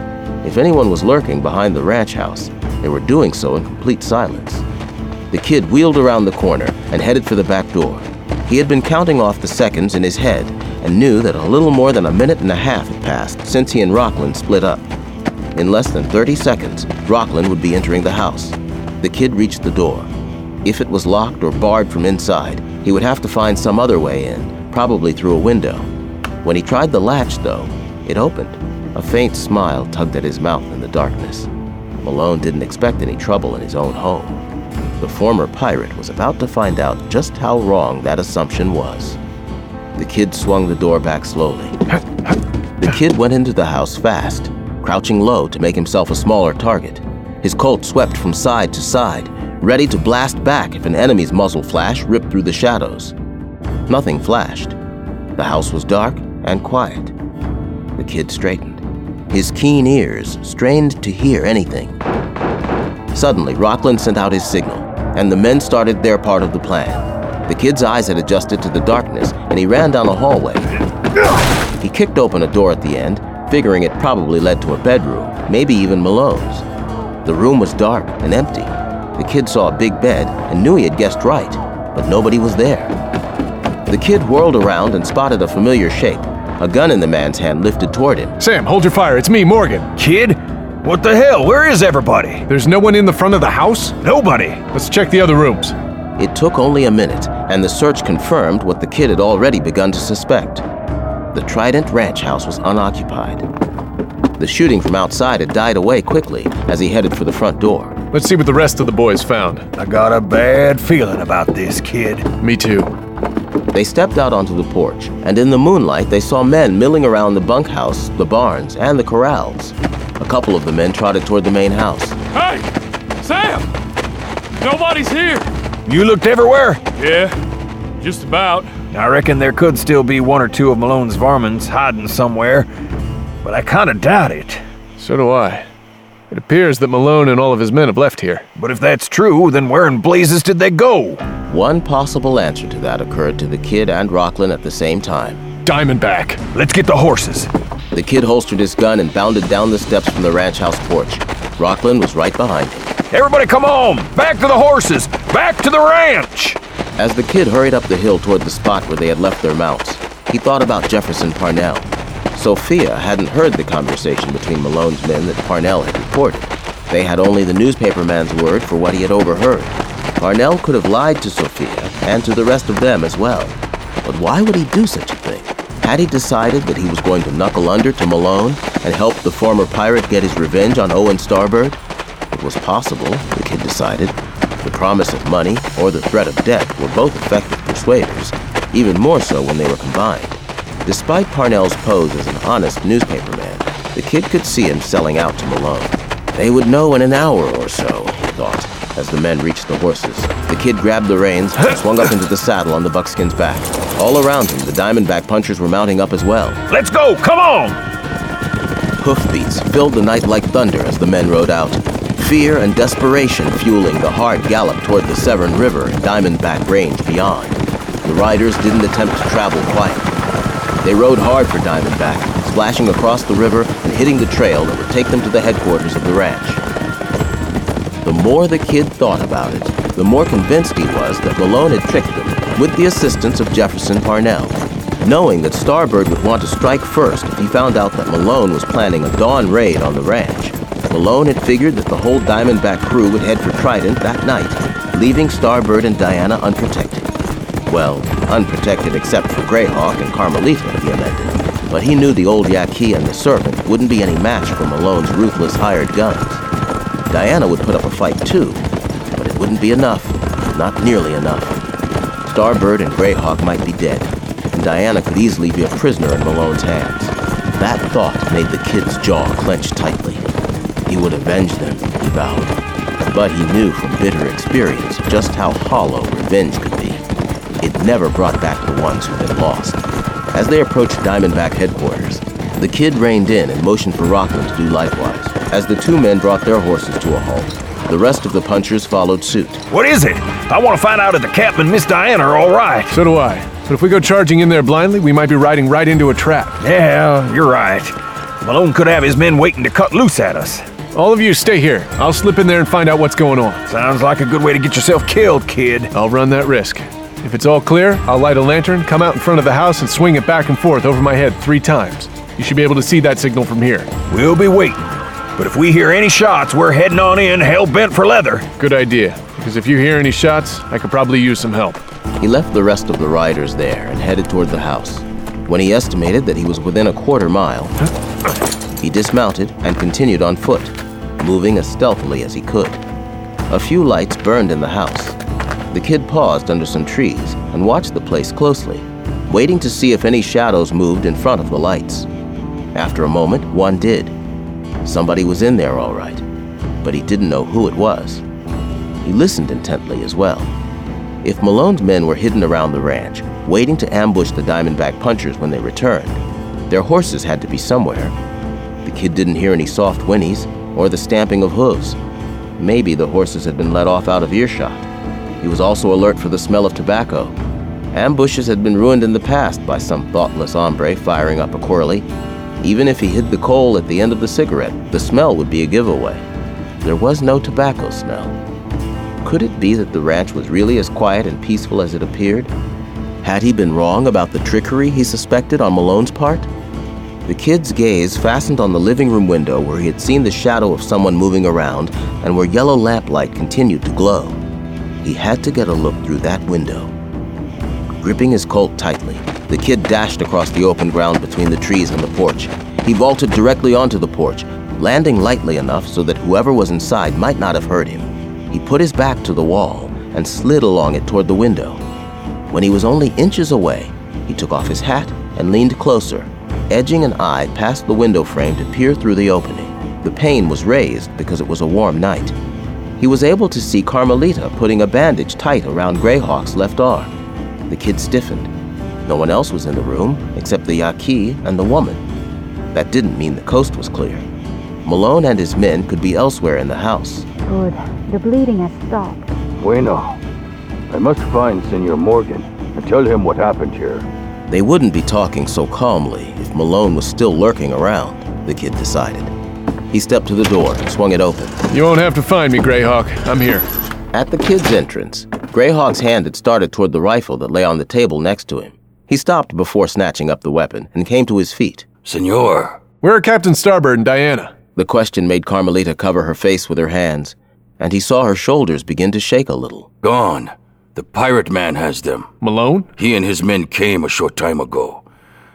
If anyone was lurking behind the ranch house, they were doing so in complete silence. The kid wheeled around the corner and headed for the back door. He had been counting off the seconds in his head and knew that a little more than a minute and a half had passed since he and Rockland split up. In less than 30 seconds, Rockland would be entering the house. The kid reached the door. If it was locked or barred from inside, he would have to find some other way in, probably through a window. When he tried the latch, though, it opened. A faint smile tugged at his mouth in the darkness. Malone didn't expect any trouble in his own home. The former pirate was about to find out just how wrong that assumption was. The kid swung the door back slowly. The kid went into the house fast, crouching low to make himself a smaller target. His Colt swept from side to side, ready to blast back if an enemy's muzzle flash ripped through the shadows. Nothing flashed. The house was dark and quiet. The kid straightened. His keen ears strained to hear anything. Suddenly, Rockland sent out his signal, and the men started their part of the plan. The kid's eyes had adjusted to the darkness, and he ran down a hallway. He kicked open a door at the end, figuring it probably led to a bedroom, maybe even Malone's. The room was dark and empty. The kid saw a big bed and knew he had guessed right, but nobody was there. The kid whirled around and spotted a familiar shape, a gun in the man's hand lifted toward him. Sam, hold your fire. It's me, Morgan. Kid? What the hell? Where is everybody? There's no one in the front of the house? Nobody. Let's check the other rooms. It took only a minute, and the search confirmed what the kid had already begun to suspect. The Trident Ranch house was unoccupied. The shooting from outside had died away quickly as he headed for the front door. Let's see what the rest of the boys found. I got a bad feeling about this, kid. Me too. They stepped out onto the porch, and in the moonlight they saw men milling around the bunkhouse, the barns, and the corrals. A couple of the men trotted toward the main house. Hey! Sam! Nobody's here! You looked everywhere? Yeah, just about. I reckon there could still be one or two of Malone's varmints hiding somewhere, but I kinda doubt it. So do I. It appears that Malone and all of his men have left here. But if that's true, then where in blazes did they go? One possible answer to that occurred to the kid and Rockland at the same time. Diamondback. Let's get the horses. The kid holstered his gun and bounded down the steps from the ranch house porch. Rockland was right behind him. Everybody come on! Back to the horses! Back to the ranch! As the kid hurried up the hill toward the spot where they had left their mounts, he thought about Jefferson Parnell. Sophia hadn't heard the conversation between Malone's men that Parnell had reported. They had only the newspaperman's word for what he had overheard. Parnell could have lied to Sophia and to the rest of them as well. But why would he do such a thing? Had he decided that he was going to knuckle under to Malone and help the former pirate get his revenge on Owen Starbird? It was possible, the kid decided. The promise of money or the threat of death were both effective persuaders, even more so when they were combined. Despite Parnell's pose as an honest newspaperman, the kid could see him selling out to Malone. They would know in an hour or so, he thought, as the men reached the horses. The kid grabbed the reins and swung up into the saddle on the buckskin's back. All around him, the Diamondback punchers were mounting up as well. Let's go! Come on! Hoofbeats filled the night like thunder as the men rode out. Fear and desperation fueling the hard gallop toward the Severn River and Diamondback Range beyond. The riders didn't attempt to travel quietly. They rode hard for Diamondback, splashing across the river and hitting the trail that would take them to the headquarters of the ranch. The more the kid thought about it, the more convinced he was that Malone had tricked them with the assistance of Jefferson Parnell. Knowing that Starbird would want to strike first if he found out that Malone was planning a dawn raid on the ranch, Malone had figured that the whole Diamondback crew would head for Trident that night, leaving Starbird and Diana unprotected. Well, unprotected except for Greyhawk and Carmelita, he amended. But he knew the old Yaqui and the servant wouldn't be any match for Malone's ruthless hired guns. Diana would put up a fight too, but it wouldn't be enough. Not nearly enough. Starbird and Greyhawk might be dead, and Diana could easily be a prisoner in Malone's hands. That thought made the kid's jaw clench tightly. He would avenge them, he vowed. But he knew from bitter experience just how hollow revenge could be. It never brought back the ones who'd been lost. As they approached Diamondback headquarters, the kid reined in and motioned for Rockland to do likewise. As the two men brought their horses to a halt, the rest of the punchers followed suit. What is it? I want to find out if the captain and Miss Diana are all right. So do I. But if we go charging in there blindly, we might be riding right into a trap. Yeah, you're right. Malone could have his men waiting to cut loose at us. All of you stay here. I'll slip in there and find out what's going on. Sounds like a good way to get yourself killed, kid. I'll run that risk. If it's all clear, I'll light a lantern, come out in front of the house, and swing it back and forth over my head 3 times. You should be able to see that signal from here. We'll be waiting. But if we hear any shots, we're heading on in, hell-bent for leather. Good idea, because if you hear any shots, I could probably use some help. He left the rest of the riders there and headed toward the house. When he estimated that he was within a quarter mile, he dismounted and continued on foot, moving as stealthily as he could. A few lights burned in the house. The kid paused under some trees and watched the place closely, waiting to see if any shadows moved in front of the lights. After a moment, one did. Somebody was in there all right, but he didn't know who it was. He listened intently as well. If Malone's men were hidden around the ranch, waiting to ambush the Diamondback punchers when they returned, their horses had to be somewhere. The kid didn't hear any soft whinnies or the stamping of hooves. Maybe the horses had been let off out of earshot. He was also alert for the smell of tobacco. Ambushes had been ruined in the past by some thoughtless hombre firing up a Corley. Even if he hid the coal at the end of the cigarette, the smell would be a giveaway. There was no tobacco smell. Could it be that the ranch was really as quiet and peaceful as it appeared? Had he been wrong about the trickery he suspected on Malone's part? The kid's gaze fastened on the living room window where he had seen the shadow of someone moving around and where yellow lamplight continued to glow. He had to get a look through that window. Gripping his Colt tightly, the kid dashed across the open ground between the trees and the porch. He vaulted directly onto the porch, landing lightly enough so that whoever was inside might not have heard him. He put his back to the wall and slid along it toward the window. When he was only inches away, he took off his hat and leaned closer, edging an eye past the window frame to peer through the opening. The pane was raised because it was a warm night. He was able to see Carmelita putting a bandage tight around Greyhawk's left arm. The kid stiffened. No one else was in the room except the Yaqui and the woman. That didn't mean the coast was clear. Malone and his men could be elsewhere in the house. Good. The bleeding has stopped. Bueno. I must find Senor Morgan and tell him what happened here. They wouldn't be talking so calmly if Malone was still lurking around, the kid decided. He stepped to the door and swung it open. You won't have to find me, Greyhawk. I'm here. At the kid's entrance, Greyhawk's hand had started toward the rifle that lay on the table next to him. He stopped before snatching up the weapon and came to his feet. Senor. Where are Captain Starbird and Diana? The question made Carmelita cover her face with her hands, and he saw her shoulders begin to shake a little. Gone. The pirate man has them. Malone? He and his men came a short time ago.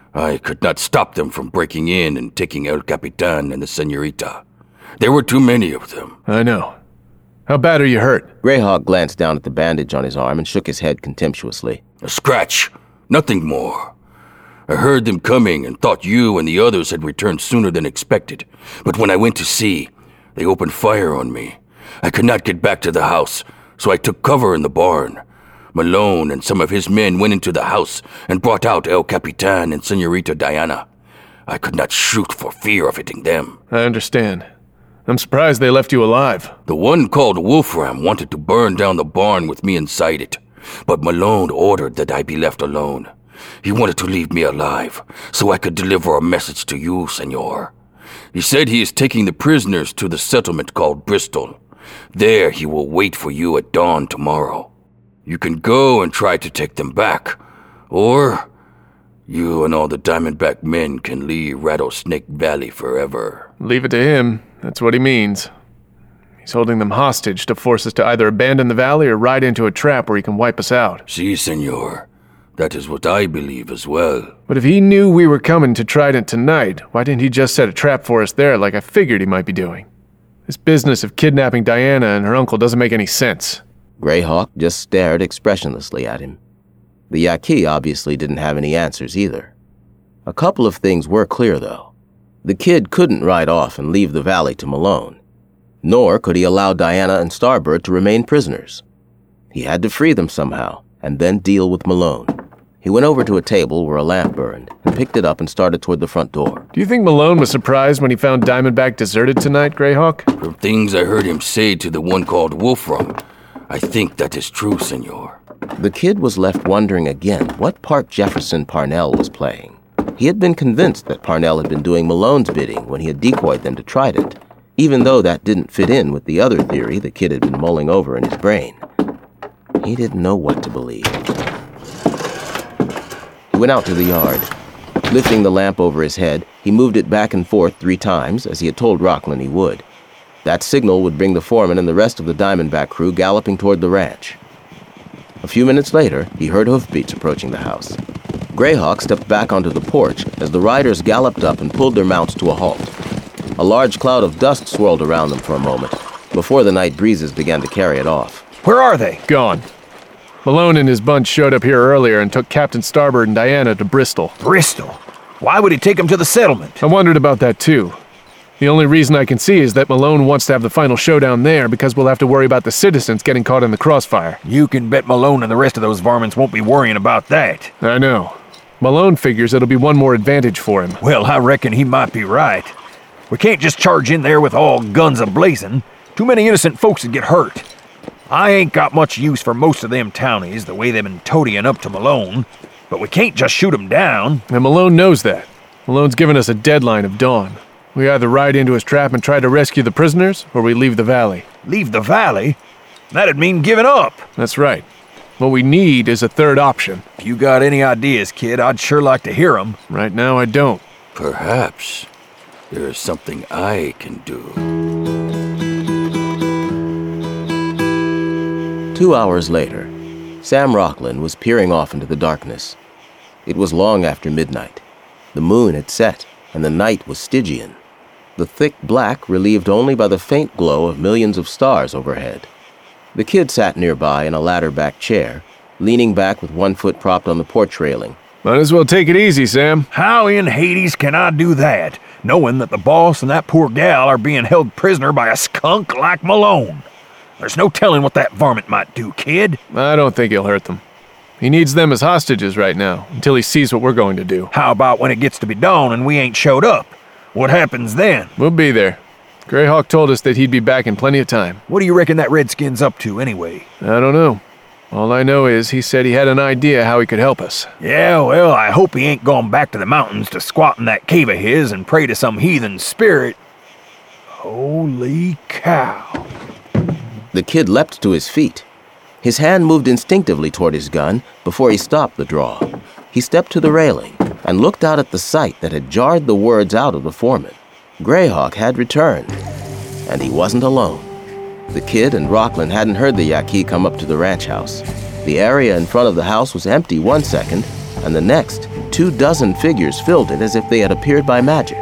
I could not stop them from breaking in and taking El Capitan and the Senorita. There were too many of them. I know. How bad are you hurt? Greyhawk glanced down at the bandage on his arm and shook his head contemptuously. A scratch. Nothing more. I heard them coming and thought you and the others had returned sooner than expected. But when I went to see, they opened fire on me. I could not get back to the house, so I took cover in the barn. Malone and some of his men went into the house and brought out El Capitan and Senorita Diana. I could not shoot for fear of hitting them. I understand. I'm surprised they left you alive. The one called Wolfram wanted to burn down the barn with me inside it, but Malone ordered that I be left alone. He wanted to leave me alive, so I could deliver a message to you, senor. He said he is taking the prisoners to the settlement called Bristol. There he will wait for you at dawn tomorrow. You can go and try to take them back, or you and all the Diamondback men can leave Rattlesnake Valley forever. Leave it to him. That's what he means. He's holding them hostage to force us to either abandon the valley or ride into a trap where he can wipe us out. Si, senor. That is what I believe as well. But if he knew we were coming to Trident tonight, why didn't he just set a trap for us there like I figured he might be doing? This business of kidnapping Diana and her uncle doesn't make any sense. Greyhawk just stared expressionlessly at him. The Yaqui obviously didn't have any answers either. A couple of things were clear, though. The kid couldn't ride off and leave the valley to Malone, nor could he allow Diana and Starbird to remain prisoners. He had to free them somehow, and then deal with Malone. He went over to a table where a lamp burned and picked it up and started toward the front door. Do you think Malone was surprised when he found Diamondback deserted tonight, Greyhawk? From things I heard him say to the one called Wolfram, I think that is true, senor. The kid was left wondering again what part Jefferson Parnell was playing. He had been convinced that Parnell had been doing Malone's bidding when he had decoyed them to Trident, even though that didn't fit in with the other theory the kid had been mulling over in his brain. He didn't know what to believe. He went out to the yard. Lifting the lamp over his head, he moved it back and forth 3 times, as he had told Rockland he would. That signal would bring the foreman and the rest of the Diamondback crew galloping toward the ranch. A few minutes later, he heard hoofbeats approaching the house. Greyhawk stepped back onto the porch as the riders galloped up and pulled their mounts to a halt. A large cloud of dust swirled around them for a moment, before the night breezes began to carry it off. Where are they? Gone. Malone and his bunch showed up here earlier and took Captain Starbird and Diana to Bristol. Bristol? Why would he take them to the settlement? I wondered about that too. The only reason I can see is that Malone wants to have the final showdown there because we'll have to worry about the citizens getting caught in the crossfire. You can bet Malone and the rest of those varmints won't be worrying about that. I know. Malone figures it'll be one more advantage for him. Well, I reckon he might be right. We can't just charge in there with all guns a-blazing. Too many innocent folks would get hurt. I ain't got much use for most of them townies the way they've been toadying up to Malone, but we can't just shoot them down. And Malone knows that. Malone's given us a deadline of dawn. We either ride into his trap and try to rescue the prisoners, or we leave the valley. Leave the valley? That'd mean giving up. That's right. What we need is a third option. If you got any ideas, kid, I'd sure like to hear them. Right now, I don't. Perhaps there is something I can do. 2 hours later, Sam Rocklin was peering off into the darkness. It was long after midnight. The moon had set, and the night was Stygian, the thick black relieved only by the faint glow of millions of stars overhead. The kid sat nearby in a ladder-backed chair, leaning back with one foot propped on the porch railing. Might as well take it easy, Sam. How in Hades can I do that, knowing that the boss and that poor gal are being held prisoner by a skunk like Malone? There's no telling what that varmint might do, kid. I don't think he'll hurt them. He needs them as hostages right now, until he sees what we're going to do. How about when it gets to be dawn and we ain't showed up? What happens then? We'll be there. Greyhawk told us that he'd be back in plenty of time. What do you reckon that redskin's up to, anyway? I don't know. All I know is he said he had an idea how he could help us. Yeah, well, I hope he ain't gone back to the mountains to squat in that cave of his and pray to some heathen spirit. Holy cow. The kid leapt to his feet. His hand moved instinctively toward his gun before he stopped the draw. He stepped to the railing and looked out at the sight that had jarred the words out of the foreman. Greyhawk had returned, and he wasn't alone. The kid and Rocklin hadn't heard the Yaqui come up to the ranch house. The area in front of the house was empty 1 second, and the next, 24 figures filled it as if they had appeared by magic.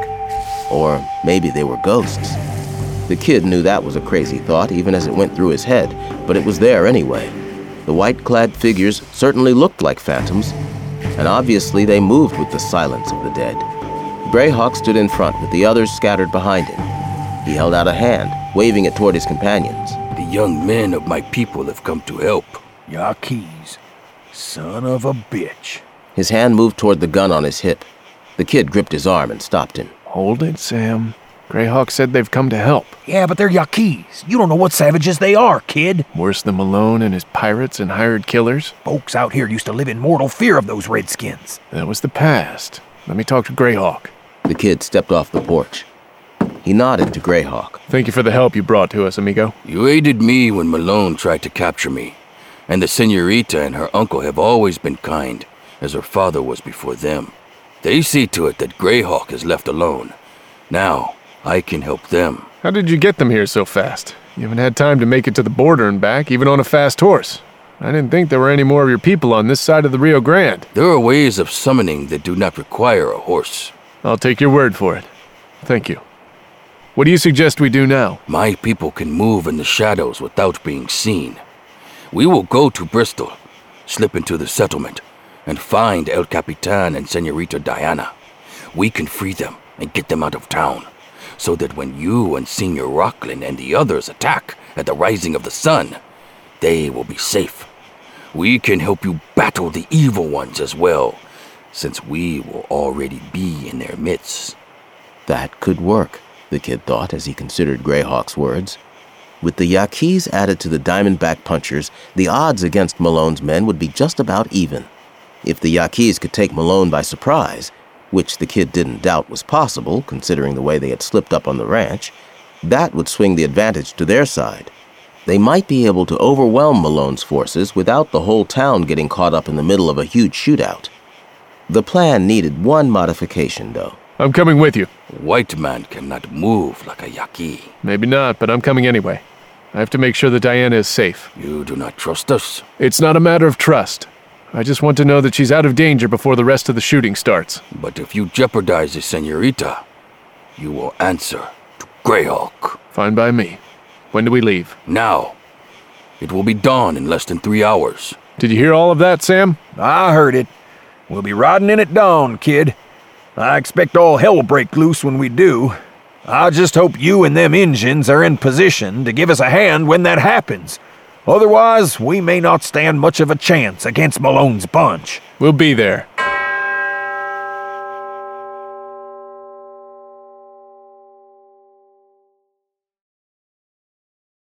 Or maybe they were ghosts. The kid knew that was a crazy thought, even as it went through his head, but it was there anyway. The white-clad figures certainly looked like phantoms, and obviously they moved with the silence of the dead. Greyhawk stood in front with the others scattered behind him. He held out a hand, waving it toward his companions. The young men of my people have come to help. Yaquis, son of a bitch. His hand moved toward the gun on his hip. The kid gripped his arm and stopped him. Hold it, Sam. Greyhawk said they've come to help. Yeah, but they're Yaquis. You don't know what savages they are, kid. Worse than Malone and his pirates and hired killers? Folks out here used to live in mortal fear of those redskins. That was the past. Let me talk to Greyhawk. The kid stepped off the porch. He nodded to Greyhawk. Thank you for the help you brought to us, amigo. You aided me when Malone tried to capture me. And the senorita and her uncle have always been kind, as her father was before them. They see to it that Greyhawk is left alone. Now, I can help them. How did you get them here so fast? You haven't had time to make it to the border and back, even on a fast horse. I didn't think there were any more of your people on this side of the Rio Grande. There are ways of summoning that do not require a horse. I'll take your word for it. Thank you. What do you suggest we do now? My people can move in the shadows without being seen. We will go to Bristol, slip into the settlement, and find El Capitan and Senorita Diana. We can free them and get them out of town, so that when you and Senior Rocklin and the others attack at the rising of the sun, they will be safe. We can help you battle the evil ones as well, since we will already be in their midst. That could work, the kid thought as he considered Greyhawk's words. With the Yaquis added to the Diamondback Punchers, the odds against Malone's men would be just about even. If the Yaquis could take Malone by surprise, which the kid didn't doubt was possible, considering the way they had slipped up on the ranch, that would swing the advantage to their side. They might be able to overwhelm Malone's forces without the whole town getting caught up in the middle of a huge shootout. The plan needed one modification, though. I'm coming with you. White man cannot move like a Yaqui. Maybe not, but I'm coming anyway. I have to make sure that Diana is safe. You do not trust us? It's not a matter of trust. I just want to know that she's out of danger before the rest of the shooting starts. But if you jeopardize the senorita, you will answer to Greyhawk. Fine by me. When do we leave? Now. It will be dawn in less than 3 hours. Did you hear all of that, Sam? I heard it. We'll be riding in at dawn, kid. I expect all hell will break loose when we do. I just hope you and them Injuns are in position to give us a hand when that happens. Otherwise, we may not stand much of a chance against Malone's bunch. We'll be there.